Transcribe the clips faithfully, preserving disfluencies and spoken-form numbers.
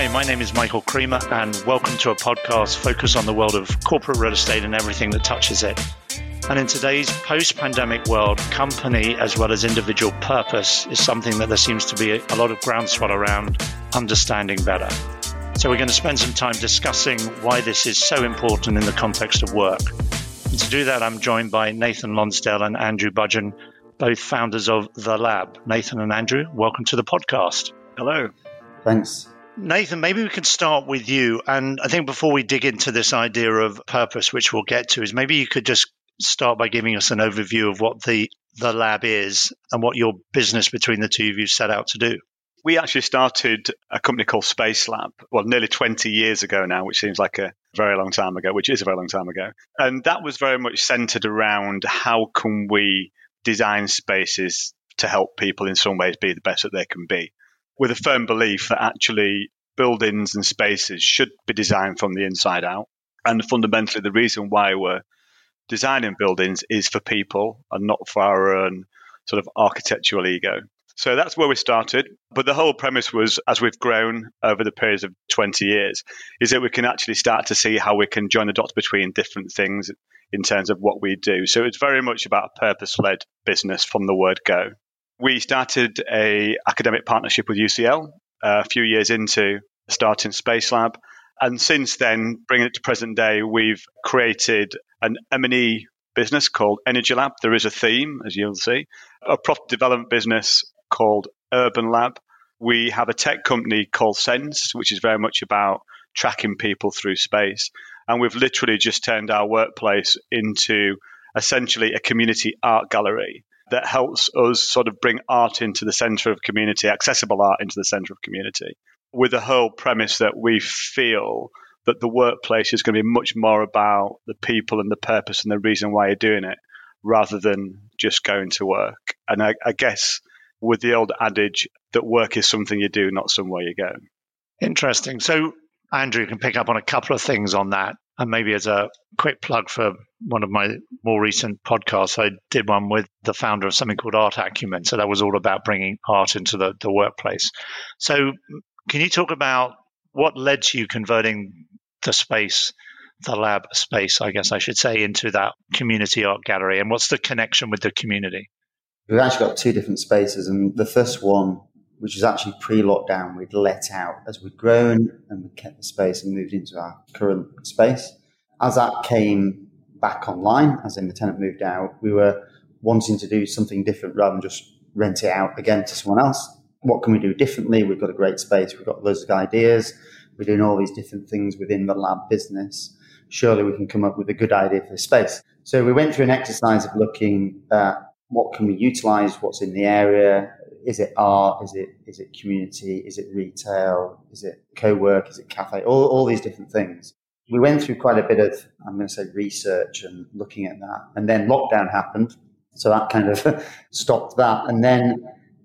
Hi, my name is Michael Creamer, and welcome to a podcast focused on the world of corporate real estate and everything that touches it. And in today's post-pandemic world, company as well as individual purpose is something that there seems to be a lot of groundswell around understanding better. So we're going to spend some time discussing why this is so important in the context of work. And to do that, I'm joined by Nathan Lonsdale and Andrew Budgeon, both founders of The Lab. Nathan and Andrew, welcome to the podcast. Hello. Thanks. Nathan, maybe we can start with you. And I think before we dig into this idea of purpose, which we'll get to, is maybe you could just start by giving us an overview of what the, the lab is and what your business between the two of you set out to do. We actually started a company called Space Lab, well, nearly twenty years ago now, which seems like a very long time ago, which is a very long time ago. And that was very much centered around how can we design spaces to help people in some ways be the best that they can be, with a firm belief that actually buildings and spaces should be designed from the inside out. And fundamentally, the reason why we're designing buildings is for people and not for our own sort of architectural ego. So that's where we started. But the whole premise was, as we've grown over the periods of twenty years, is that we can actually start to see how we can join the dots between different things in terms of what we do. So it's very much about a purpose-led business from the word go. We started a academic partnership with U C L uh, a few years into starting Space Lab. And since then, bringing it to present day, we've created an M and E business called Energy Lab. There is a theme, as you'll see, a property development business called Urban Lab. We have a tech company called Sense, which is very much about tracking people through space. And we've literally just turned our workplace into essentially a community art gallery that helps us sort of bring art into the center of community, accessible art into the center of community, with the whole premise that we feel that the workplace is going to be much more about the people and the purpose and the reason why you're doing it, rather than just going to work. And I, I guess with the old adage that work is something you do, not somewhere you go. Interesting. So Andrew can pick up on a couple of things on that. And maybe as a quick plug for one of my more recent podcasts, I did one with the founder of something called Art Acumen. So that was all about bringing art into the, the workplace. So can you talk about what led to you converting the space, the lab space, I guess I should say, into that community art gallery? And what's the connection with the community? We've actually got two different spaces. And the first one, which was actually pre-lockdown, we'd let out as we'd grown and we kept the space and moved into our current space. As that came back online, as in the tenant moved out, we were wanting to do something different rather than just rent it out again to someone else. What can we do differently? We've got a great space. We've got loads of ideas. We're doing all these different things within the lab business. Surely we can come up with a good idea for the space. So we went through an exercise of looking at what can we utilize, what's in the area. Is it art? Is it is it community? Is it retail? Is it co-work? Is it cafe? All, all these different things. We went through quite a bit of, I'm going to say, research and looking at that. And then lockdown happened. So that kind of stopped that. And then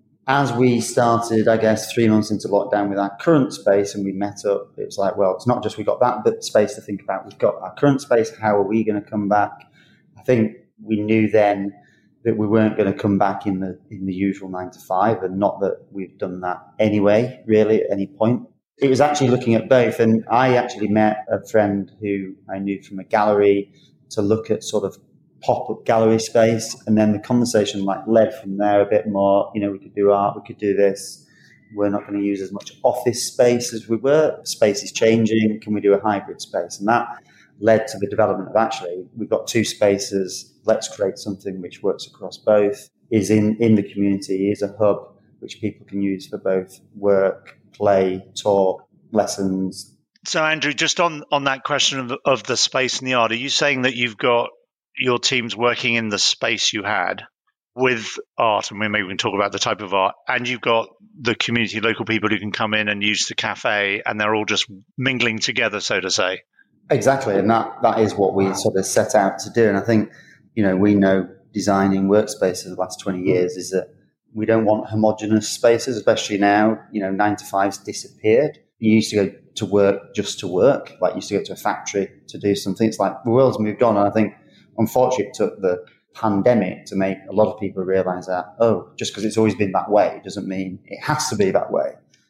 as we started, I guess, three months into lockdown with our current space and we met up, it was like, well, it's not just we got that but space to think about. We've got our current space. How are we going to come back? I think we knew then that we weren't going to come back in the in the usual nine to five, and not that we've done that anyway, really, at any point. It was actually looking at both, and I actually met a friend who I knew from a gallery to look at sort of pop-up gallery space, and then the conversation like led from there a bit more. You know, we could do art, we could do this. We're not going to use as much office space as we were. Space is changing. Can we do a hybrid space? And that led to the development of actually, we've got two spaces. Let's create something which works across both, is in, in the community, is a hub which people can use for both work, play, talk, lessons. So Andrew, just on, on that question of, of the space and the art, are you saying that you've got your teams working in the space you had with art, and maybe we can talk about the type of art, and you've got the community, local people who can come in and use the cafe, and they're all just mingling together, so to say? Exactly, and that, that is what we sort of set out to do. And I think, you know, we know designing workspaces the last twenty years is that we don't want homogenous spaces, especially now. You know, nine to fives disappeared. You used to go to work just to work, like you used to go to a factory to do something. It's like the world's moved on, and I think, unfortunately, it took the pandemic to make a lot of people realize that, oh, just because it's always been that way doesn't mean it has to be that way.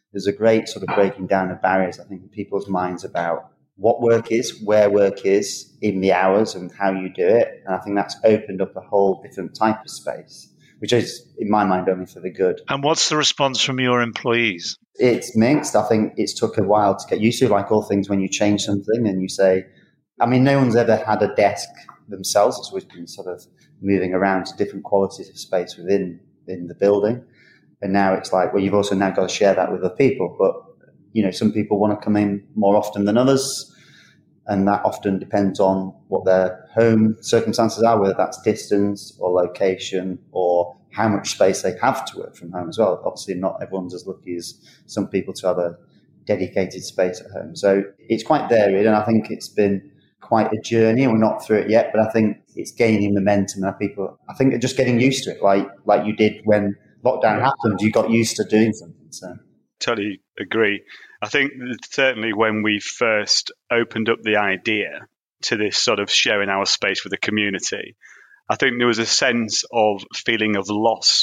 there's a great sort of breaking down of barriers, I think, in people's minds about what work is, where work is, in the hours and how you do it. And I think that's opened up a whole different type of space, which is, in my mind, only for the good. And what's the response from your employees? It's mixed. I think it's took a while to get used to, like all things, when you change something and you say, I mean, no one's ever had a desk themselves. It's always been sort of moving around to different qualities of space within in the building. And now it's like, well, you've also now got to share that with other people. But, you know, some people want to come in more often than others. And that often depends on what their home circumstances are, whether that's distance or location or how much space they have to work from home as well. Obviously, not everyone's as lucky as some people to have a dedicated space at home. So it's quite varied, and I think it's been quite a journey, and we're not through it yet, but I think it's gaining momentum, and people, I think, are just getting used to it, like like you did when lockdown happened. You got used to doing something. So. Totally agree. I think certainly when we first opened up the idea to this sort of sharing our space with the community, I think there was a sense of feeling of loss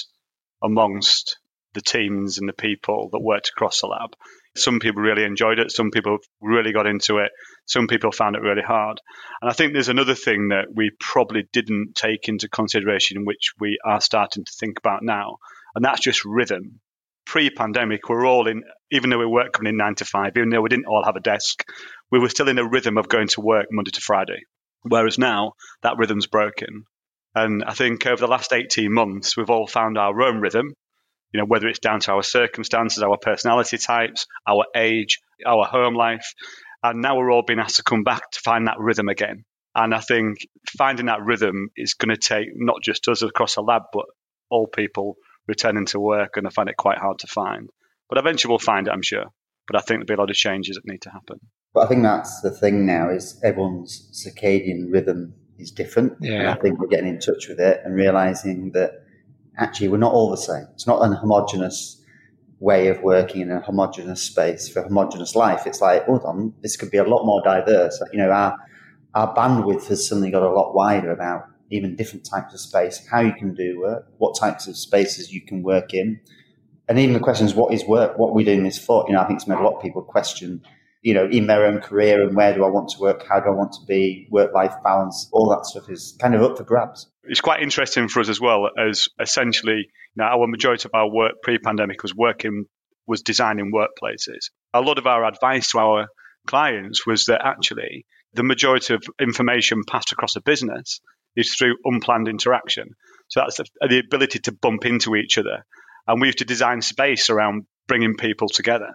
amongst the teams and the people that worked across the lab. Some people really enjoyed it. Some people really got into it. Some people found it really hard. And I think there's another thing that we probably didn't take into consideration, which we are starting to think about now, and that's just rhythm. Pre-pandemic, we were all in, even though we weren't coming in nine to five, even though we didn't all have a desk, we were still in a rhythm of going to work Monday to Friday. Whereas now, that rhythm's broken. And I think over the last eighteen months, we've all found our own rhythm, you know, whether it's down to our circumstances, our personality types, our age, our home life. And now we're all being asked to come back to find that rhythm again. And I think finding that rhythm is going to take not just us across the lab, but all people returning to work, and I find it quite hard to find. But eventually we'll find it, I'm sure. But I think there'll be a lot of changes that need to happen. But I think that's the thing now, is everyone's circadian rhythm is different. Yeah. And I think we're getting in touch with it and realizing that actually we're not all the same. It's not an homogenous way of working in a homogenous space for a homogenous life. It's like, hold on, this could be a lot more diverse. You know, our our bandwidth has suddenly got a lot wider about even different types of space, how you can do work, what types of spaces you can work in. And even the question is, what is work? What are we doing this for? You know, I think it's made a lot of people question, you know, in their own career, and where do I want to work? How do I want to be? Work-life balance, all that stuff is kind of up for grabs. It's quite interesting for us as well, as essentially, you know, our majority of our work pre-pandemic was working, was designing workplaces. A lot of our advice to our clients was that actually the majority of information passed across a business is through unplanned interaction. So that's the, the ability to bump into each other. And we have to design space around bringing people together.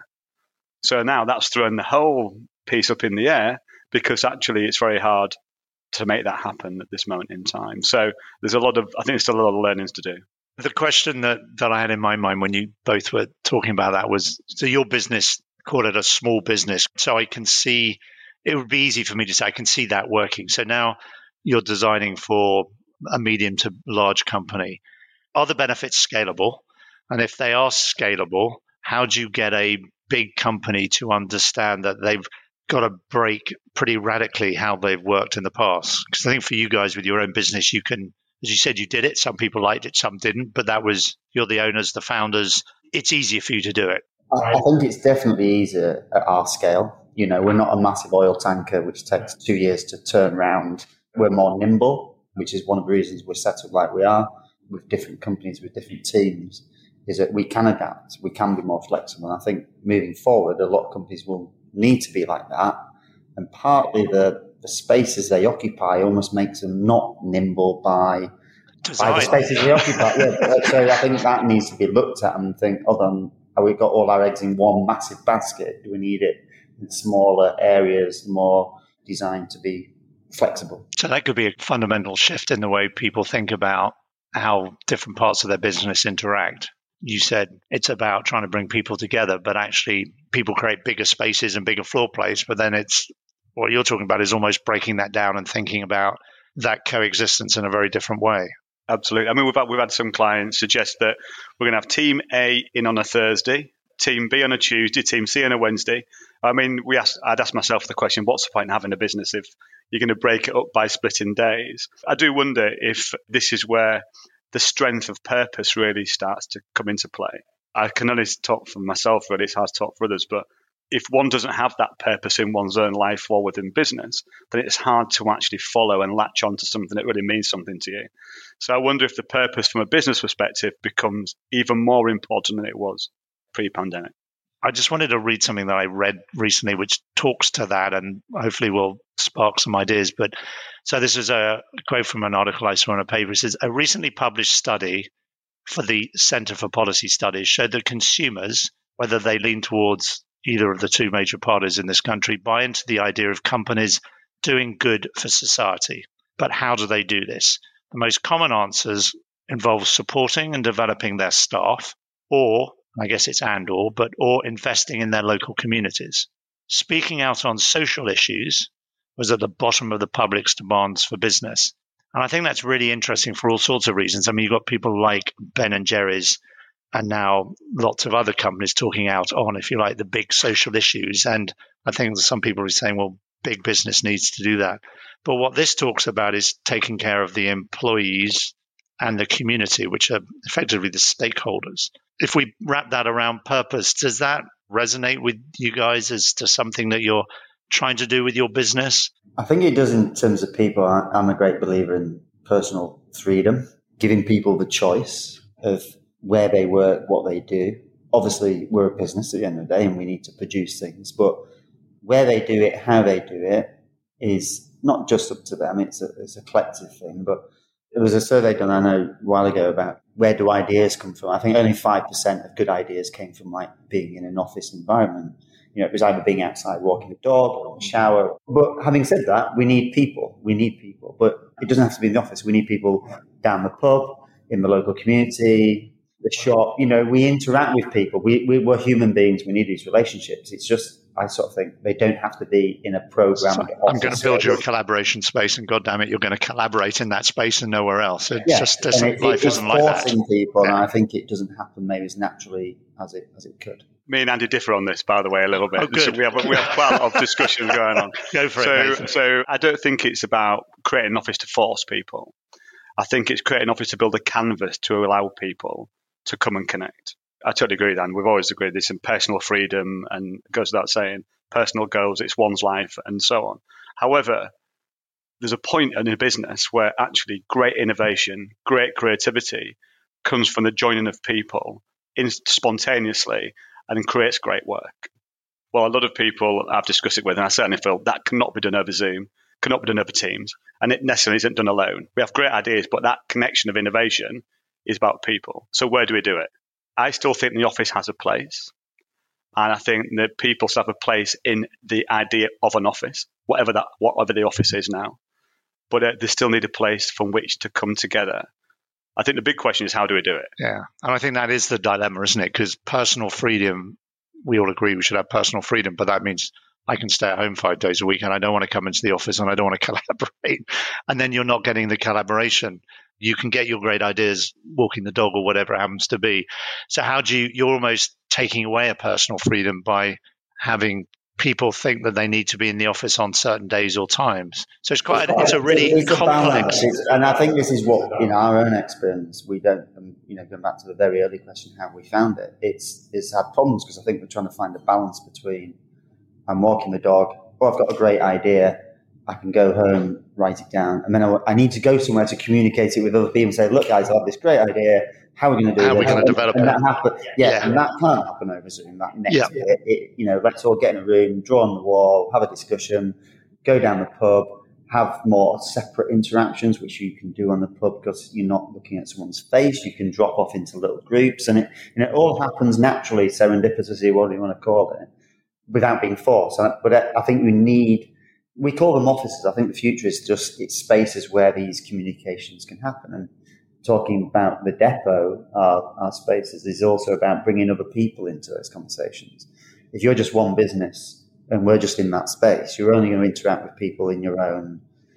So now that's thrown the whole piece up in the air, because actually it's very hard to make that happen at this moment in time. So there's a lot of, I think there's still a lot of learnings to do. The question that, that I had in my mind when you both were talking about that was, so your business, call it a small business. So I can see, it would be easy for me to say, I can see that working. So now you're designing for a medium to large company. Are the benefits scalable? And if they are scalable, how do you get a big company to understand that they've got to break pretty radically how they've worked in the past? Because I think for you guys with your own business, you can, as you said, you did it. Some people liked it, some didn't. But that was, you're the owners, the founders. It's easier for you to do it. I, I think it's definitely easier at our scale. You know, we're not a massive oil tanker, which takes two years to turn around. We're more nimble, which is one of the reasons we're set up like we are, with different companies, with different teams, is that we can adapt, we can be more flexible. And I think moving forward, a lot of companies will need to be like that. And partly the, the spaces they occupy almost makes them not nimble by, by the spaces they occupy. Yeah, so I think that needs to be looked at and think, hold on, have we got all our eggs in one massive basket? Do we need it in smaller areas, more designed to be flexible? So that could be a fundamental shift in the way people think about how different parts of their business interact. You said it's about trying to bring people together, but actually people create bigger spaces and bigger floor plates. But then it's, what you're talking about is almost breaking that down and thinking about that coexistence in a very different way. Absolutely. I mean, we've had, we've had some clients suggest that we're going to have team A in on a Thursday, team B on a Tuesday, team C on a Wednesday. I mean, we asked, I'd ask myself the question, what's the point in having a business if you're going to break it up by splitting days? I do wonder if this is where the strength of purpose really starts to come into play. I can only talk for myself, really. It's hard to talk for others, but if one doesn't have that purpose in one's own life or within business, then it's hard to actually follow and latch on to something that really means something to you. So I wonder if the purpose from a business perspective becomes even more important than it was pre-pandemic. I just wanted to read something that I read recently, which talks to that and hopefully will spark some ideas. But so this is a quote from an article I saw in a paper. It says, a recently published study for the Center for Policy Studies showed that consumers, whether they lean towards either of the two major parties in this country, buy into the idea of companies doing good for society. But how do they do this? The most common answers involve supporting and developing their staff, or, I guess it's and or, but or investing in their local communities. Speaking out on social issues was at the bottom of the public's demands for business. And I think that's really interesting for all sorts of reasons. I mean, you've got people like Ben and Jerry's, and now lots of other companies talking out on, if you like, the big social issues. And I think some people are saying, well, big business needs to do that. But what this talks about is taking care of the employees and the community, which are effectively the stakeholders. If we wrap that around purpose, does that resonate with you guys as to something that you're trying to do with your business? I think it does in terms of people. I'm a great believer in personal freedom, giving people the choice of where they work, what they do. Obviously, we're a business at the end of the day and we need to produce things, but where they do it, how they do it is not just up to them. It's a, it's a collective thing. But there was a survey done, I know, a while ago about where do ideas come from. I think only five percent of good ideas came from like being in an office environment. You know, it was either being outside walking the dog or in the shower. But having said that, we need people. We need people. But it doesn't have to be in the office. We need people down the pub, in the local community, the shop. You know, we interact with people. We, we, we're human beings. We need these relationships. It's just, I sort of think they don't have to be in a program. So I'm going to build you a collaboration space, and God damn it, you're going to collaborate in that space and nowhere else. It yeah. just doesn't, it, life it, isn't like that. People, yeah. And I think it doesn't happen maybe as naturally as it as it could. Me and Andy differ on this, by the way, a little bit. Oh, good. So we have we have quite a lot of discussions going on. Go for so, it, Nathan. So I don't think it's about creating an office to force people. I think it's creating an office to build a canvas to allow people to come and connect. I totally agree, Dan. We've always agreed there's some personal freedom, and it goes without saying, personal goals, it's one's life, and so on. However, there's a point in a business where actually great innovation, great creativity comes from the joining of people in, spontaneously and creates great work. Well, a lot of people I've discussed it with, and I certainly feel that cannot be done over Zoom, cannot be done over Teams, and it necessarily isn't done alone. We have great ideas, but that connection of innovation is about people. So where do we do it? I still think the office has a place. And I think that people still have a place in the idea of an office, whatever that, whatever the office is now. But uh, they still need a place from which to come together. I think the big question is, how do we do it? Yeah, and I think that is the dilemma, isn't it? Because personal freedom, we all agree we should have personal freedom, but that means I can stay at home five days a week and I don't want to come into the office and I don't want to collaborate. And then you're not getting the collaboration. You can get your great ideas walking the dog or whatever it happens to be. So how do you, you're almost taking away a personal freedom by having people think that they need to be in the office on certain days or times. So it's quite, it's, it's a really it's complex. A it's, and I think this is what, in our own experience, we don't, um, you know, going back to the very early question, how we found it, it's, it's had problems because I think we're trying to find a balance between I'm walking the dog, or I've got a great idea, I can go home, write it down, and then I, I need to go somewhere to communicate it with other people and say, look, guys, I have this great idea. How are we going to do it? How are we going to develop and it? That happen, yeah, yeah, and that can't happen over Zoom. That next yeah. bit, it, you know, let's all get in a room, draw on the wall, have a discussion, go down the pub, have more separate interactions, which you can do on the pub because you're not looking at someone's face. You can drop off into little groups, and it, and it all happens naturally, serendipitously, whatever you want to call it, without being forced. But I think we need. We call them offices. I think the future is just it's spaces where these communications can happen. And talking about the depot, our, our spaces, is also about bringing other people into those conversations. If you're just one business and we're just in that space, you're only going to interact with people in your own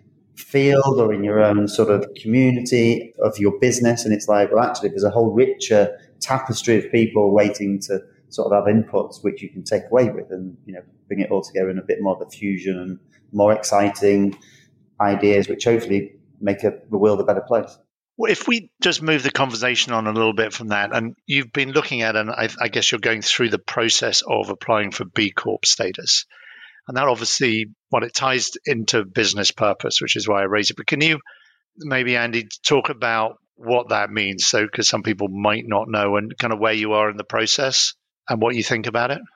field or in your own sort of community of your business. And it's like, well, actually, there's a whole richer tapestry of people waiting to sort of have inputs which you can take away with and, you know, bring it all together in a bit more of a fusion and more exciting ideas, which hopefully make a, the world a better place. Well, if we just move the conversation on a little bit from that, and you've been looking at, and I, I guess you're going through the process of applying for B Corp status. And that obviously, well, it ties into business purpose, which is why I raise it. But can you maybe, Andy, talk about what that means? So, because some people might not know, and kind of where you are in the process and what you think about it.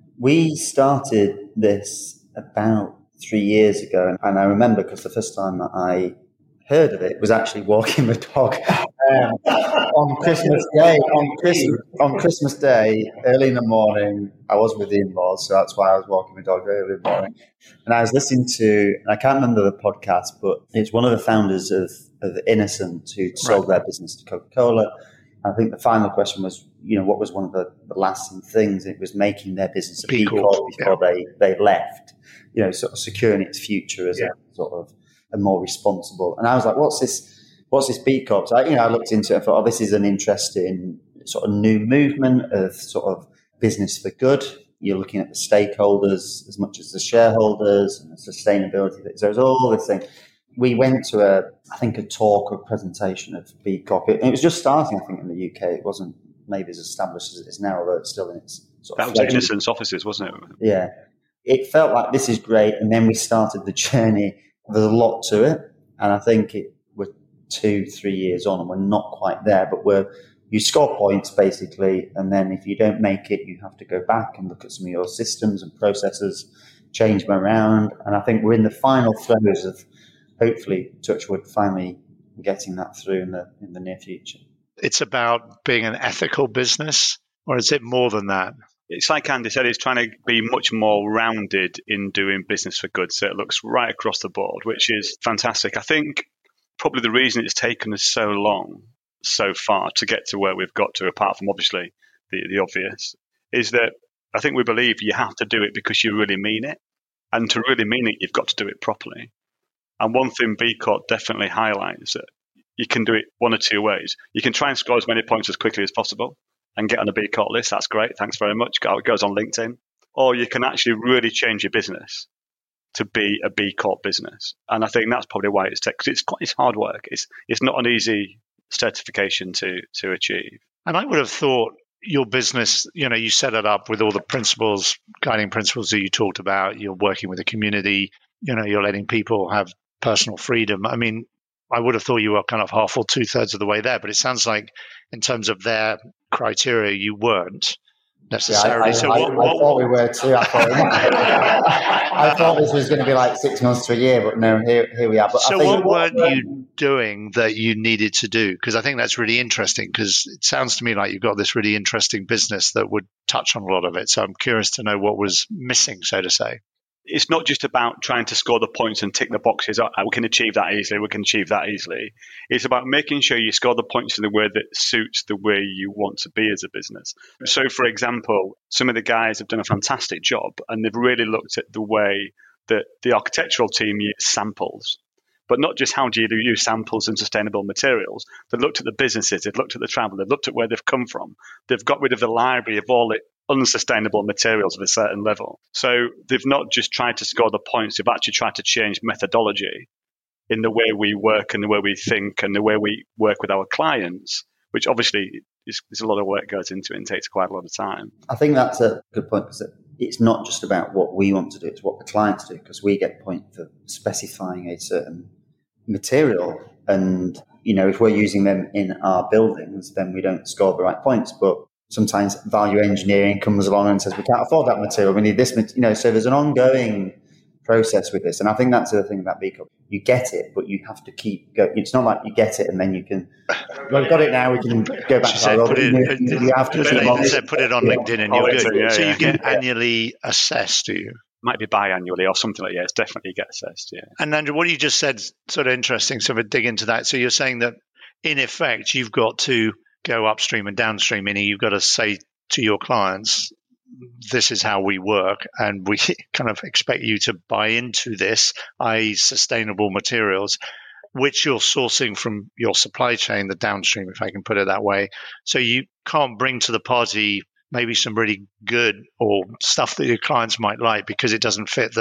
We started this about three years ago. And I remember because the first time that I heard of it was actually walking the dog um, on Christmas Day. On Christmas, on Christmas Day, early in the morning, I was with the in-laws, so that's why I was walking the dog early in the morning. And I was listening to, I can't remember the podcast, but it's one of the founders of, of Innocent who sold right. their business to Coca-Cola. I think the final question was, you know, what was one of the, the lasting things? It was making their business a B Corp before yeah. they, they left, you know, sort of securing its future as yeah. a sort of a more responsible. And I was like, what's this, what's this B Corp? So I, you know, I looked into it and thought, oh, this is an interesting sort of new movement of sort of business for good. You're looking at the stakeholders as much as the shareholders and the sustainability. So there's all this thing. We went to a, I think, a talk or presentation of B Corp. It, it was just starting, I think, in the U K. It wasn't maybe as established as it is now, although it's still in its sort that of... That was Innocent's offices, wasn't it? Yeah. It felt like this is great. And then we started the journey. There's a lot to it. And I think it, we're two, three years on and we're not quite there, but we're, you score points basically. And then if you don't make it, you have to go back and look at some of your systems and processes, change them around. And I think we're in the final throes of hopefully, touchwood, finally getting that through in the in the near future. It's about being an ethical business, or is it more than that? It's like Andy said, it's trying to be much more rounded in doing business for good. So it looks right across the board, which is fantastic. I think probably the reason it's taken us so long so far to get to where we've got to, apart from obviously the, the obvious, is that I think we believe you have to do it because you really mean it. And to really mean it, you've got to do it properly. And one thing B Corp definitely highlights that you can do it one or two ways. You can try and score as many points as quickly as possible and get on a B Corp list. That's great. Thanks very much. It goes on LinkedIn. Or you can actually really change your business to be a B Corp business. And I think that's probably why it's because it's quite it's hard work. It's it's not an easy certification to to achieve. And I would have thought your business, you know, you set it up with all the principles, guiding principles that you talked about. You're working with the community. You know, you're letting people have personal freedom. I mean, I would have thought you were kind of half or two thirds of the way there, but it sounds like in terms of their criteria, you weren't necessarily. Yeah, I, so I, what, I, what, I thought we were too. I thought, I thought this was going to be like six months to a year, but no, here, here we are. But so I think what weren't what, you doing that you needed to do? Because I think that's really interesting, because it sounds to me like you've got this really interesting business that would touch on a lot of it. So I'm curious to know what was missing, so to say. It's not just about trying to score the points and tick the boxes. Oh, we can achieve that easily. We can achieve that easily. It's about making sure you score the points in the way that suits the way you want to be as a business. So, for example, some of the guys have done a fantastic job and they've really looked at the way that the architectural team uses samples. But not just how do you use samples and sustainable materials. They've looked at the businesses. They've looked at the travel. They've looked at where they've come from. They've got rid of the library of all it unsustainable materials of a certain level. So they've not just tried to score the points, they've actually tried to change methodology in the way we work and the way we think and the way we work with our clients, which obviously is, is a lot of work goes into it and takes quite a lot of time. I think that's a good point, because it's not just about what we want to do, it's what the clients do, because we get points for specifying a certain material. And, you know, if we're using them in our buildings, then we don't score the right points. But sometimes value engineering comes along and says, we can't afford that material, we need this, you know, so there's an ongoing process with this. And I think that's the thing about B Corp. You get it, but you have to keep going. It's not like you get it and then you can, well, we've got it now, we can go back to our put it, you, you have to keep on said, put it on yeah. LinkedIn and you're good. Yeah, so yeah. you get annually assessed, do you? Might be biannually or something like that. Yeah, it's definitely get assessed, yeah. And Andrew, what you just said is sort of interesting, so we'll dig into that. So you're saying that in effect, you've got to go upstream and downstream, meaning you've got to say to your clients, this is how we work, and we kind of expect you to buy into this, that is sustainable materials, which you're sourcing from your supply chain, the downstream, if I can put it that way. So you can't bring to the party maybe some really good or stuff that your clients might like because it doesn't fit the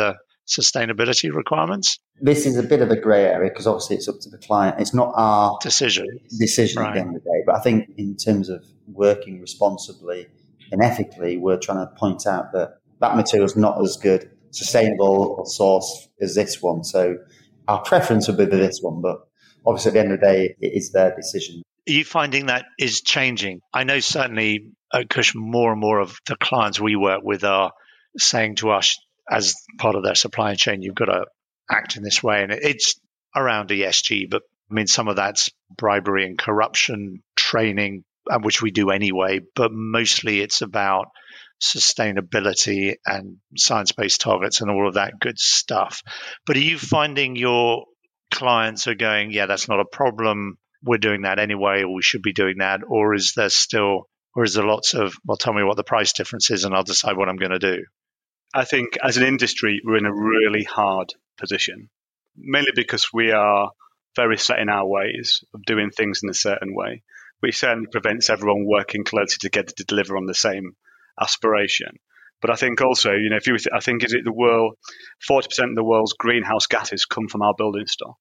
sustainability requirements? This is a bit of a grey area because obviously it's up to the client. It's not our decision, decision right. at the end of the day. But I think in terms of working responsibly and ethically, we're trying to point out that that material is not as good, sustainable source as this one. So our preference would be for this one, but obviously at the end of the day, it is their decision. Are you finding that is changing? I know certainly at Cushman, more and more of the clients we work with are saying to us as part of their supply chain, you've got to act in this way. And it's around E S G, but I mean, some of that's bribery and corruption training, which we do anyway, but mostly it's about sustainability and science-based targets and all of that good stuff. But are you finding your clients are going, yeah, that's not a problem, we're doing that anyway, or we should be doing that? Or is there still, or is there lots of, well, tell me what the price difference is and I'll decide what I'm going to do? I think as an industry, we're in a really hard position, mainly because we are very set in our ways of doing things in a certain way, which certainly prevents everyone working closely together to deliver on the same aspiration. But I think also, you know, if you, I think is it the world, forty percent of the world's greenhouse gases come from our building stock.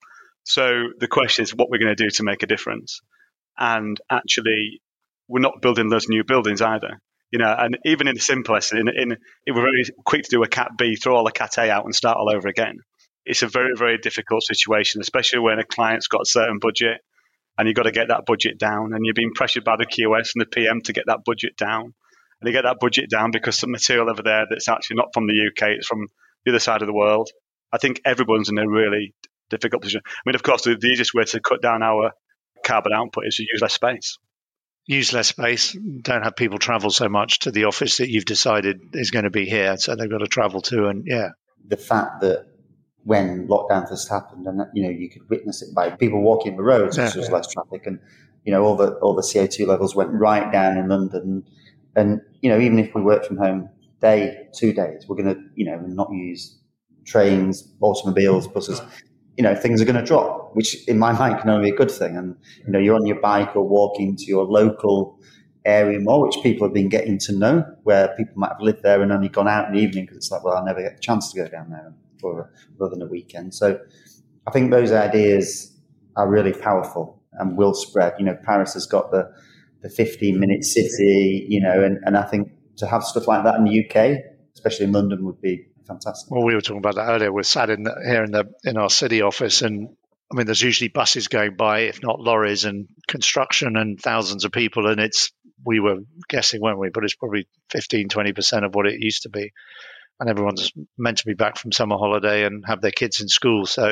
So the question is what we're going to do to make a difference. And actually, we're not building those new buildings either. You know, and even in the simplest, in, in, if we're very quick to do a Cat B, throw all the Cat A out and start all over again. It's a very, very difficult situation, especially when a client's got a certain budget and you've got to get that budget down and you're being pressured by the Q S and the P M to get that budget down. And you get that budget down because some material over there that's actually not from the U K, it's from the other side of the world. I think everyone's in a really difficult position. I mean, of course, the, the easiest way to cut down our carbon output is to use less space. Use less space, don't have people travel so much to the office that you've decided is going to be here, so they've got to travel to. And yeah. The fact that when lockdown first happened, and you know, you could witness it by people walking the roads because yeah. there was less traffic, and you know, all the all the C O two levels went right down in London. And you know, even if we work from home day, two days, we're going to, you know, not use trains, automobiles, buses. You know, things are going to drop, which in my mind can only be a good thing. And, you know, you're on your bike or walking to your local area more, which people have been getting to know, where people might have lived there and only gone out in the evening because it's like, well, I'll never get a chance to go down there for other than a weekend. So I think those ideas are really powerful and will spread. You know, Paris has got the, the fifteen-minute city, you know, and, and I think to have stuff like that in the U K, especially in London, would be fantastic. Well, we were talking about that earlier. We're sat in the, here in the in our city office, and I mean, there's usually buses going by, if not lorries, and construction, and thousands of people. And it's we were guessing, weren't we? But it's probably fifteen, twenty percent of what it used to be. And everyone's meant to be back from summer holiday and have their kids in school. So,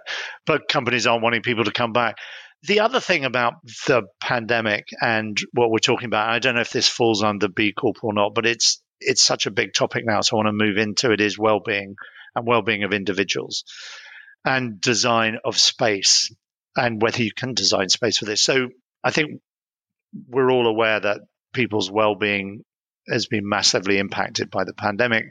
but companies aren't wanting people to come back. The other thing about the pandemic and what we're talking about, I don't know if this falls under B Corp or not, but it's it's such a big topic now, so I want to move into it, is well-being and well-being of individuals and design of space and whether you can design space for this. So I think we're all aware that people's well-being has been massively impacted by the pandemic,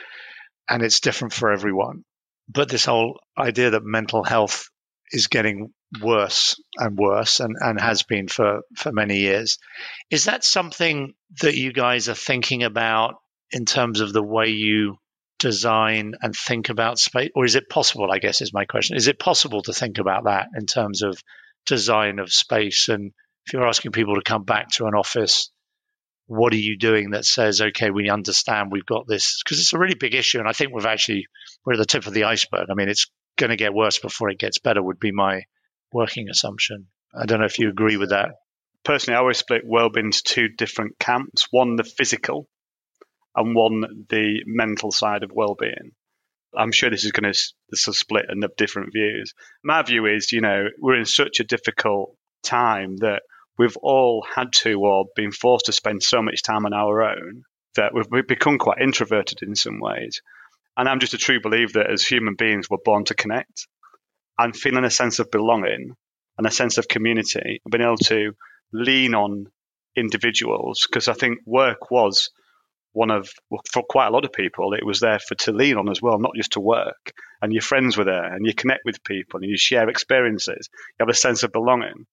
and it's different for everyone. But this whole idea that mental health is getting worse and worse and, and has been for, for many years, is that something that you guys are thinking about in terms of the way you design and think about space? Or is it possible, I guess is my question, is it possible to think about that in terms of design of space? And if you're asking people to come back to an office, what are you doing that says, okay, we understand we've got this? Because it's a really big issue. And I think we've actually, we're at the tip of the iceberg. I mean, it's going to get worse before it gets better would be my working assumption. I don't know if you agree with that. Personally, I always split well-being into two different camps. One, the physical, and one, the mental side of well-being. I'm sure this is going to this will split and have different views. My view is, you know, we're in such a difficult time that we've all had to or been forced to spend so much time on our own that we've, we've become quite introverted in some ways. And I'm just a true believer that as human beings, we're born to connect, and feeling a sense of belonging and a sense of community and being able to lean on individuals. Because I think work was one of, well, for quite a lot of people, it was there for to lean on as well, not just to work. And your friends were there and you connect with people and you share experiences. You have a sense of belonging.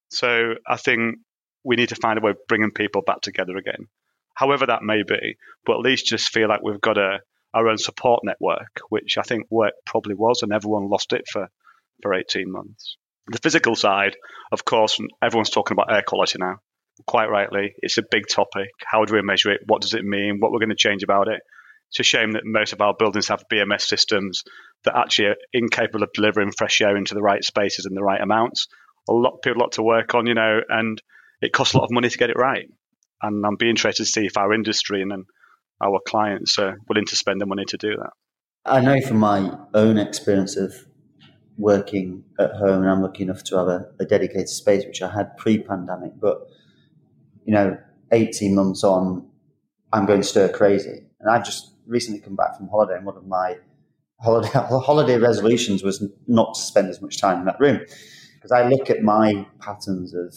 So I think we need to find a way of bringing people back together again, however that may be, but at least just feel like we've got a, our own support network, which I think work probably was, and everyone lost it for, for eighteen months. The physical side, of course, everyone's talking about air quality now. Quite rightly, it's a big topic. How do we measure it? What does it mean? What we're going to change about it? It's a shame that most of our buildings have B M S systems that actually are incapable of delivering fresh air into the right spaces in the right amounts. A lot of people, a lot to work on, you know, and it costs a lot of money to get it right. And I'm be interested to see if our industry and then our clients are willing to spend the money to do that. I know from my own experience of working at home, and I'm lucky enough to have a, a dedicated space, which I had pre-pandemic, but, you know, eighteen months on, I'm going stir crazy. And I've just recently come back from holiday, and one of my holiday, holiday resolutions was not to spend as much time in that room. Because I look at my patterns of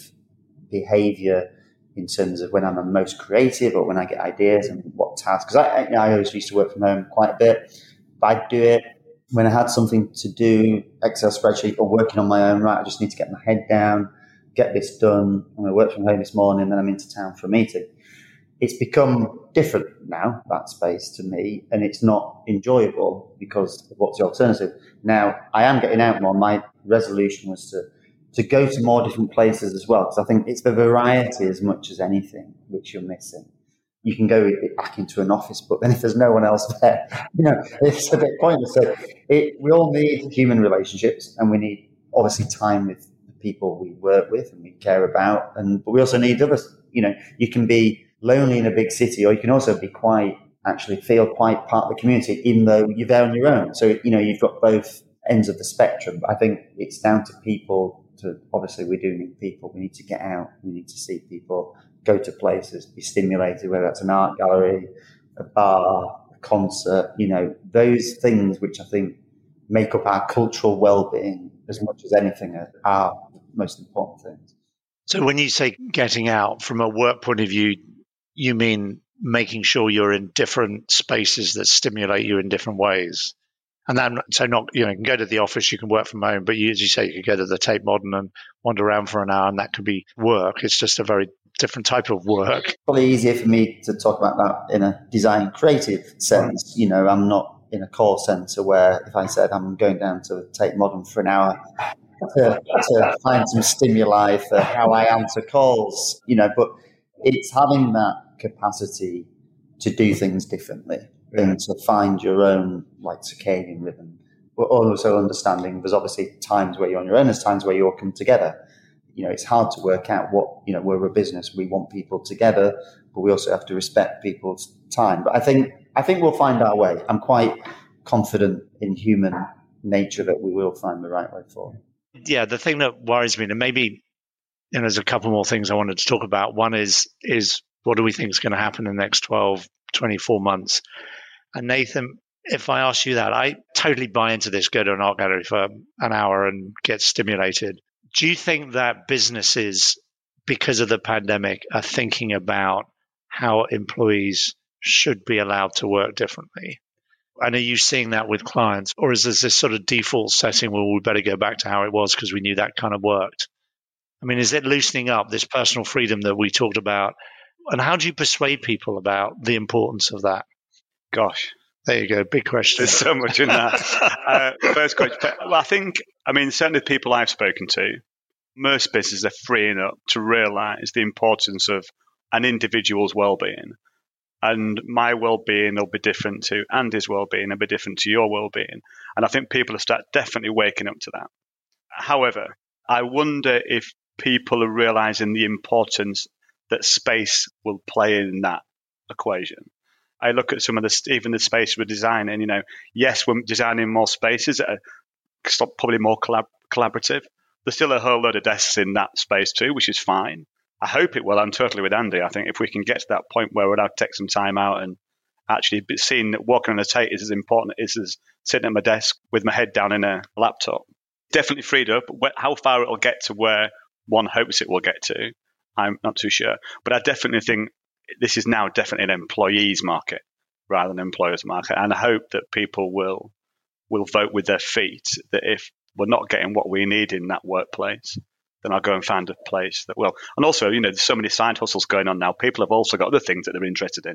behavior in terms of when I'm most creative or when I get ideas and what tasks. Because I, you know, I always used to work from home quite a bit. But I'd do it when I had something to do, Excel spreadsheet, or working on my own. Right, I just need to get my head down, get this done. I'm going to work from home this morning, then I'm into town for a meeting. It's become different now, that space, to me, and it's not enjoyable because of what's the alternative. Now, I am getting out more. My resolution was to, to go to more different places as well, because I think it's the variety as much as anything which you're missing. You can go back into an office, but then if there's no one else there, you know, it's a bit pointless. So it, we all need human relationships, and we need, obviously, time with the people we work with and we care about, and but we also need others. You know, you can be lonely in a big city, or you can also be quite, actually feel quite part of the community, even though you're there on your own. So, you know, you've got both ends of the spectrum. But I think it's down to people to, obviously we do need people. We need to get out. We need to see people, go to places, be stimulated, whether that's an art gallery, a bar, a concert, you know, those things which I think make up our cultural well-being as much as anything are our most important things. So when you say getting out from a work point of view, you mean making sure you're in different spaces that stimulate you in different ways. And then, so not, you know, you can go to the office, you can work from home, but you, as you say, you could go to the Tate Modern and wander around for an hour, and that could be work. It's just a very different type of work. Probably easier for me to talk about that in a design creative sense. You know, I'm not in a call centre where if I said I'm going down to Tate Modern for an hour to, to find some stimuli for how I answer calls, you know, but it's having that capacity to do things differently and to find your own like circadian rhythm, but also understanding there's obviously times where you're on your own, there's times where you all come together. You know, it's hard to work out what, you know, we're a business, we want people together, but we also have to respect people's time. But I think, I think we'll find our way. I'm quite confident in human nature that we will find the right way forward. Yeah, the thing that worries me, and maybe, and there's a couple more things I wanted to talk about. One is, is what do we think is going to happen in the next twelve, twenty-four months? And Nathan, if I ask you that, I totally buy into this, go to an art gallery for an hour and get stimulated. Do you think that businesses, because of the pandemic, are thinking about how employees should be allowed to work differently? And are you seeing that with clients? Or is this this sort of default setting, well, we better go back to how it was because we knew that kind of worked? I mean, is it loosening up this personal freedom that we talked about? And how do you persuade people about the importance of that? Gosh. There you go. Big question. There's so much in that. uh, first question. Well, I think, I mean, certainly the people I've spoken to, most businesses are freeing up to realize the importance of an individual's well-being. And my well-being will be different to Andy's well-being, will be different to your well-being. And I think people are start definitely waking up to that. However, I wonder if people are realizing the importance that space will play in that equation. I look at some of the, even the space we're designing, you know, yes, we're designing more spaces that are probably more collab- collaborative. There's still a whole load of desks in that space too, which is fine. I hope it will. I'm totally with Andy. I think if we can get to that point where we're allowed to take some time out and actually be seeing that walking on a Tate is as important as, as sitting at my desk with my head down in a laptop. Definitely freed up. How far it'll get to where one hopes it will get to, I'm not too sure. But I definitely think this is now definitely an employees market rather than an employers market. And I hope that people will will vote with their feet that if we're not getting what we need in that workplace, then I'll go and find a place that will. And also, you know, there's so many side hustles going on now. People have also got other things that they're interested in.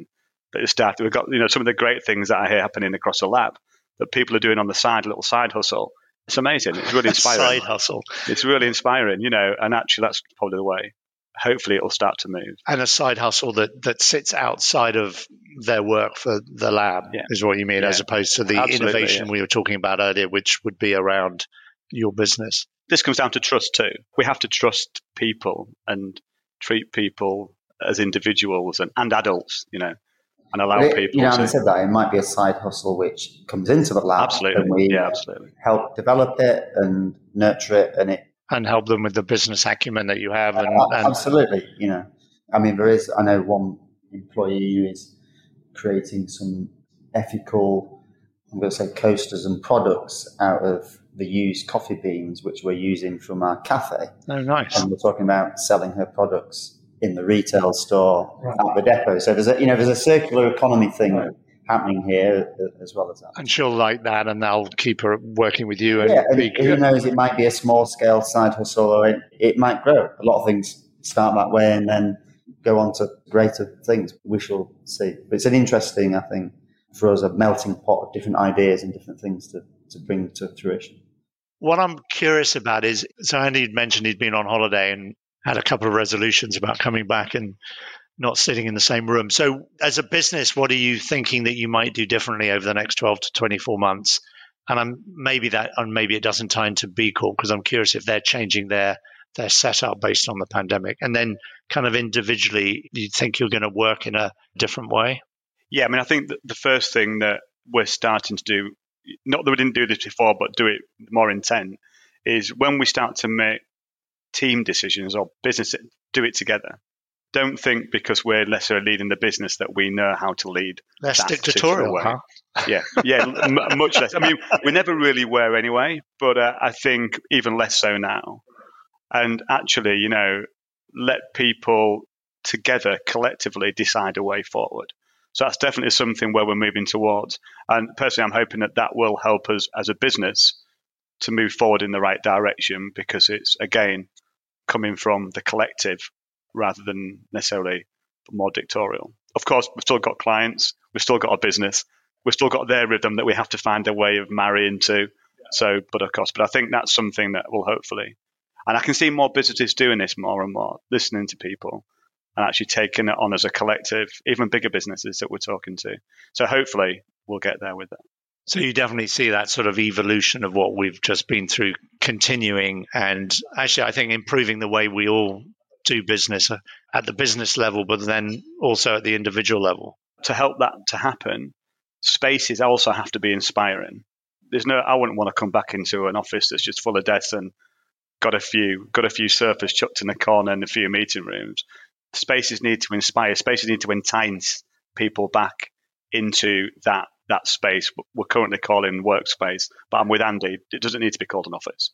that you start. We've got, you know, some of the great things that I hear happening across the lab that people are doing on the side, a little side hustle. It's amazing. It's really inspiring. Side hustle. It's really inspiring, you know, and actually that's probably the way. Hopefully it'll start to move. And a side hustle that, that sits outside of their work for the lab yeah. is what you mean, yeah. as opposed to the Absolutely, innovation yeah. we were talking about earlier, which would be around your business. This comes down to trust too. We have to trust people and treat people as individuals and, and adults, you know, and allow it, people you know, to... having said that, it might be a side hustle which comes into the lab. Absolutely, and we yeah, absolutely. help develop it and nurture it and it and help them with the business acumen that you have. And, uh, and absolutely, you know, I mean, there is. I know one employee who is creating some ethical, I'm going to say, coasters and products out of the used coffee beans which we're using from our cafe. Oh, nice! And we're talking about selling her products in the retail store right. at the depot. So there's a, you know, there's a circular economy thing. Right. happening here as well as that. And she'll like that and they'll keep her working with you. And yeah, and be, who knows, it might be a small scale side hustle or it, it might grow. A lot of things start that way and then go on to greater things. We shall see. But it's an interesting, I think, for us, a melting pot of different ideas and different things to, to bring to fruition. What I'm curious about is, so Andy had mentioned he'd been on holiday and had a couple of resolutions about coming back and not sitting in the same room. So as a business, what are you thinking that you might do differently over the next twelve to twenty-four months? And I'm maybe that, and maybe it doesn't tie into B Corp because I'm curious if they're changing their their setup based on the pandemic. And then kind of individually, do you think you're going to work in a different way? Yeah, I mean, I think that the first thing that we're starting to do, not that we didn't do this before, but do it more intent, is when we start to make team decisions or business, do it together. Don't think because we're lesser leading the business that we know how to lead. Less dictatorial, huh? Yeah, yeah, m- much less. I mean, we never really were anyway, but uh, I think even less so now. And actually, you know, let people together collectively decide a way forward. So that's definitely something where we're moving towards. And personally, I'm hoping that that will help us as a business to move forward in the right direction because it's, again, coming from the collective rather than necessarily more dictatorial. Of course, we've still got clients, we've still got a business, we've still got their rhythm that we have to find a way of marrying to. So, but of course, but I think that's something that will hopefully, and I can see more businesses doing this more and more, listening to people and actually taking it on as a collective, even bigger businesses that we're talking to. So hopefully we'll get there with that. So you definitely see that sort of evolution of what we've just been through continuing and actually I think improving the way we all do business at the business level, but then also at the individual level. To help that to happen, spaces also have to be inspiring. There's no, I wouldn't want to come back into an office that's just full of desks and got a few, got a few surfers chucked in the corner and a few meeting rooms. Spaces need to inspire. Spaces need to entice people back into that that space. We're currently calling workspace, but I'm with Andy. It doesn't need to be called an office.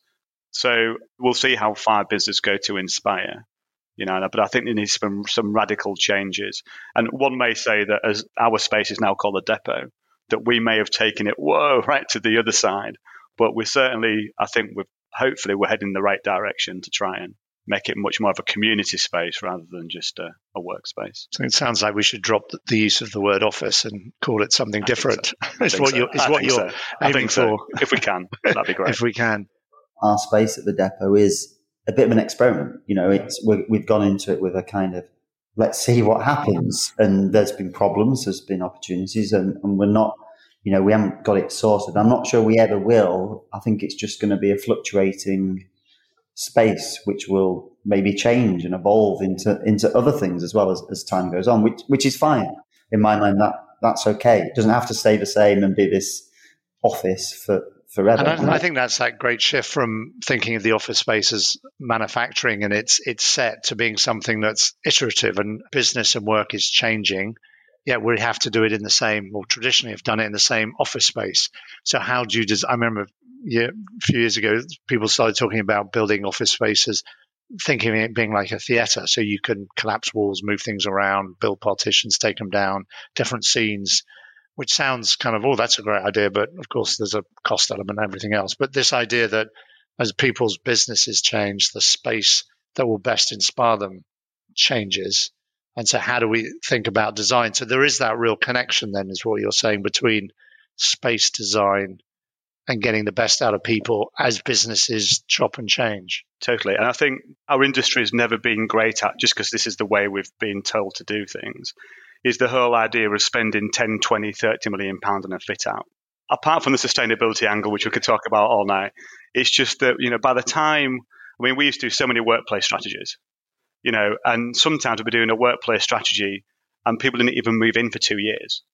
So we'll see how far business go to inspire. You know, but I think there needs some some radical changes. And one may say that as our space is now called a depot, that we may have taken it whoa right to the other side. But we're certainly, I think, we're hopefully we're heading in the right direction to try and make it much more of a community space rather than just a, a workspace. So it sounds like we should drop the use of the word office and call it something I different. So. It's what so. you're, it's what you're so. aiming so. for. If we can, that'd be great. If we can. Our space at the depot is a bit of an experiment. You know, it's we, we've gone into it with a kind of, let's see what happens. And there's been problems, there's been opportunities, and, and we're not, you know, we haven't got it sorted. I'm not sure we ever will. I think it's just going to be a fluctuating space, which will maybe change and evolve into into other things as well as, as time goes on, which which is fine. In my mind, that that's okay. It doesn't have to stay the same and be this office for forever. And I, I think that's that great shift from thinking of the office space as manufacturing and it's it's set to being something that's iterative and business and work is changing. Yeah, we have to do it in the same, or traditionally have done it in the same office space. So how do you just, I remember yeah, a few years ago, people started talking about building office spaces, thinking of it being like a theater. So you can collapse walls, move things around, build partitions, take them down, different scenes, which sounds kind of, oh, that's a great idea. But of course, there's a cost element and everything else. But this idea that as people's businesses change, the space that will best inspire them changes. And so how do we think about design? So there is that real connection then, is what you're saying, between space design and getting the best out of people as businesses chop and change. Totally. And I think our industry has never been great at, just because this is the way we've been told to do things, is the whole idea of spending ten, twenty, thirty million pounds on a fit out. Apart from the sustainability angle, which we could talk about all night, it's just that, you know, by the time, I mean, we used to do so many workplace strategies, you know, and sometimes we'd be doing a workplace strategy and people didn't even move in for two years.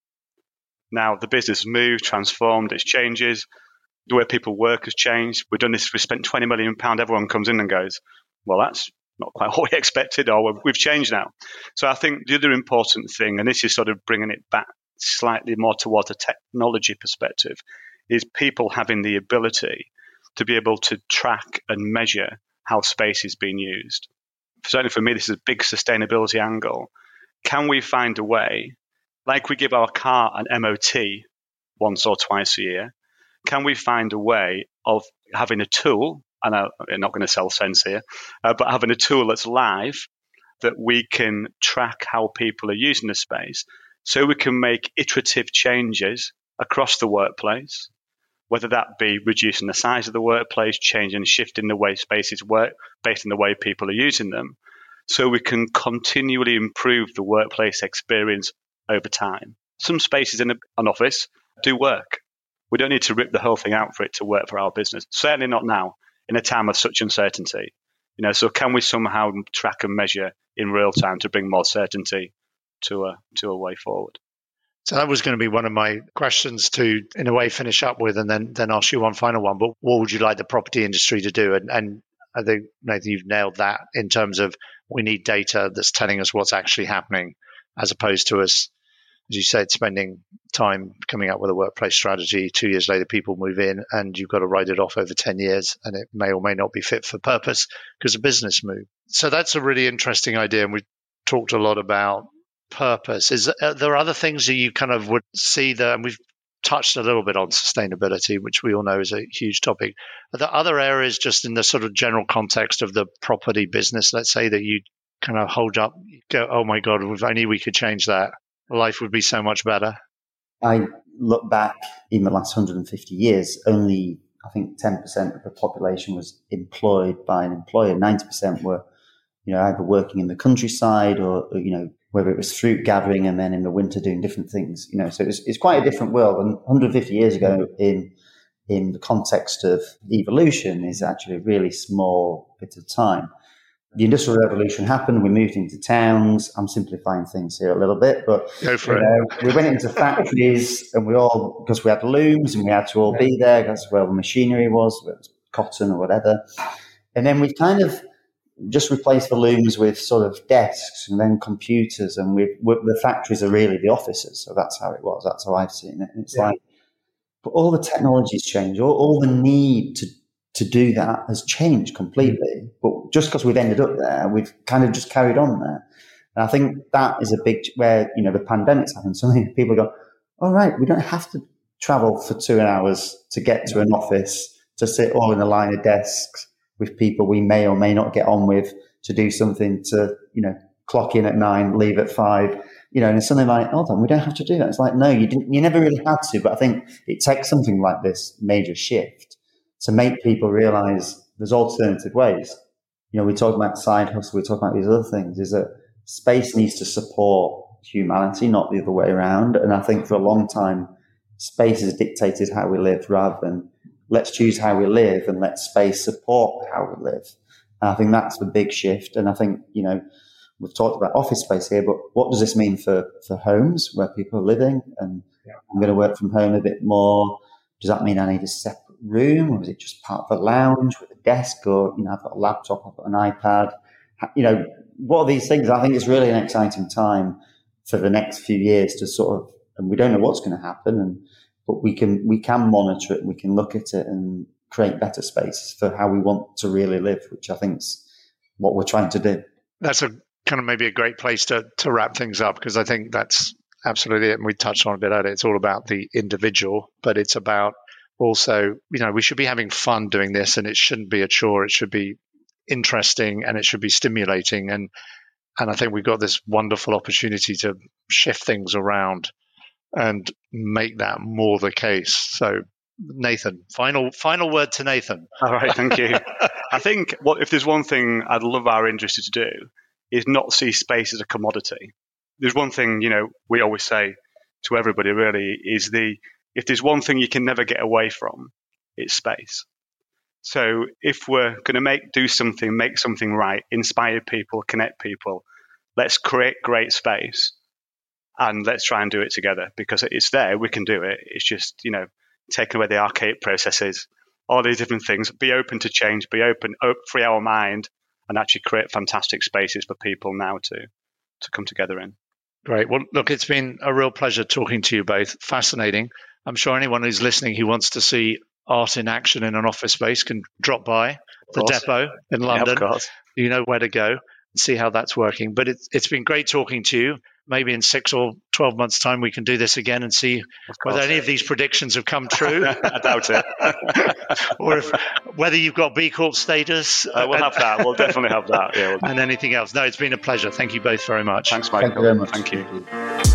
Now the business has moved, transformed, it's changes. The way people work has changed. We've done this, we spent twenty million pounds. Everyone comes in and goes, well, that's not quite what we expected, or we've changed now. So I think the other important thing, and this is sort of bringing it back slightly more towards a technology perspective, is people having the ability to be able to track and measure how space is being used. Certainly for me, this is a big sustainability angle. Can we find a way, like we give our car an M O T once or twice a year, can we find a way of having a tool, and I'm not going to sell sense here, uh, but having a tool that's live that we can track how people are using the space, so we can make iterative changes across the workplace, whether that be reducing the size of the workplace, changing, shifting the way spaces work based on the way people are using them, so we can continually improve the workplace experience over time. Some spaces in a, an office do work. We don't need to rip the whole thing out for it to work for our business. Certainly not now, in a time of such uncertainty. You know, so can we somehow track and measure in real time to bring more certainty to a to a way forward? So that was going to be one of my questions to, in a way, finish up with, and then then ask you one final one. But what would you like the property industry to do? And, and I think, Nathan, you've nailed that in terms of we need data that's telling us what's actually happening, as opposed to us, as you said, spending time coming up with a workplace strategy. Two years later, people move in and you've got to write it off over ten years, and it may or may not be fit for purpose because the business moved. So that's a really interesting idea. And we talked a lot about purpose. Is are there other things that you kind of would see that, and we've touched a little bit on sustainability, which we all know is a huge topic. Are there other areas just in the sort of general context of the property business, let's say, that you kind of hold up, go, oh my God, if only we could change that, life would be so much better? I look back in the last one hundred fifty years, only I think ten percent of the population was employed by an employer. ninety percent were, you know, either working in the countryside or, or, you know, whether it was fruit gathering and then in the winter doing different things, you know, so it's, it's quite a different world. And one hundred fifty years ago in, in the context of evolution is actually a really small bit of time. The Industrial Revolution happened. We moved into towns. I'm simplifying things here a little bit, but Go for you know, we went into factories, and we all, because we had looms and we had to all be there. That's where the machinery was, whether it was cotton or whatever. And then we kind of just replaced the looms with sort of desks and then computers, and we, we the factories are really the offices. So that's how it was. That's how I've seen it. And it's yeah. like, but all the technologies change. All, all the need to to do that has changed completely. But just because we've ended up there, we've kind of just carried on there. And I think that is a big, where, you know, the pandemic's happened. So many people go, all right, we don't have to travel for two hours to get to an office, to sit all in a line of desks with people we may or may not get on with, to do something, to, you know, clock in at nine, leave at five, you know, and it's something like, hold on, we don't have to do that. It's like, no, you didn't, you never really had to. But I think it takes something like this major shift to make people realize there's alternative ways. You know, we talk about side hustle, we talk about these other things, is that space needs to support humanity, not the other way around. And I think for a long time, space has dictated how we live, rather than let's choose how we live and let space support how we live. And I think that's the big shift. And I think, you know, we've talked about office space here, but what does this mean for, for homes where people are living? And yeah. I'm going to work from home a bit more. Does that mean I need a separate room, or is it just part of a lounge with a desk, or, you know, I've got a laptop, I've got an iPad? You know, what are these things? I think it's really an exciting time for the next few years to sort of, and we don't know what's going to happen, and but we can we can monitor it, and we can look at it and create better spaces for how we want to really live, which I think is what we're trying to do. That's a kind of maybe a great place to to wrap things up, because I think that's absolutely it. And we touched on a bit earlier. It's all about the individual, but it's about also, you know, we should be having fun doing this, and it shouldn't be a chore. It should be interesting, and it should be stimulating. And And I think we've got this wonderful opportunity to shift things around and make that more the case. So, Nathan, final final word to Nathan. All right, thank you. I think what if there's one thing I'd love our industry to do is not see space as a commodity. There's one thing, you know, we always say to everybody really is the if there's one thing you can never get away from, it's space. So if we're going to make do something, make something right, inspire people, connect people, let's create great space. And let's try and do it together because it's there. We can do it. It's just, you know, taking away the archaic processes, all these different things. Be open to change, be open, free our mind, and actually create fantastic spaces for people now to, to come together in. Great. Well, look, it's been a real pleasure talking to you both. Fascinating. I'm sure anyone who's listening who wants to see art in action in an office space can drop by the depot in London. Yeah, of course. You know where to go and see how that's working. But it's, it's been great talking to you. Maybe in six or twelve months' time, we can do this again and see whether any of these predictions have come true. I doubt it. Or if, whether you've got B Corp status. Uh, we'll and, have that. We'll definitely have that. Yeah, we'll... And anything else. No, it's been a pleasure. Thank you both very much. Thanks, Michael. Thank you very much. Thank you. Thank you.